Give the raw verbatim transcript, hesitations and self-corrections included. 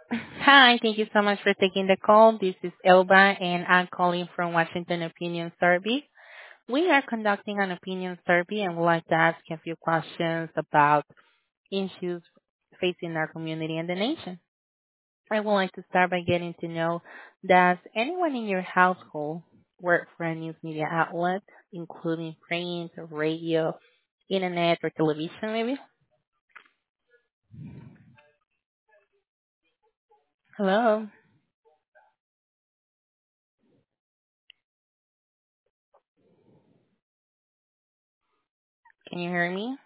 Hi, thank you so much for taking the call. This is Elba, and I'm calling from Washington Opinion Survey. We are conducting an opinion survey and would like to ask you a few questions about issues facing our community and the nation. I would like to start by getting to know, does anyone in your household work for a news media outlet, including print, radio, internet, or television maybe? Hello, can you hear me?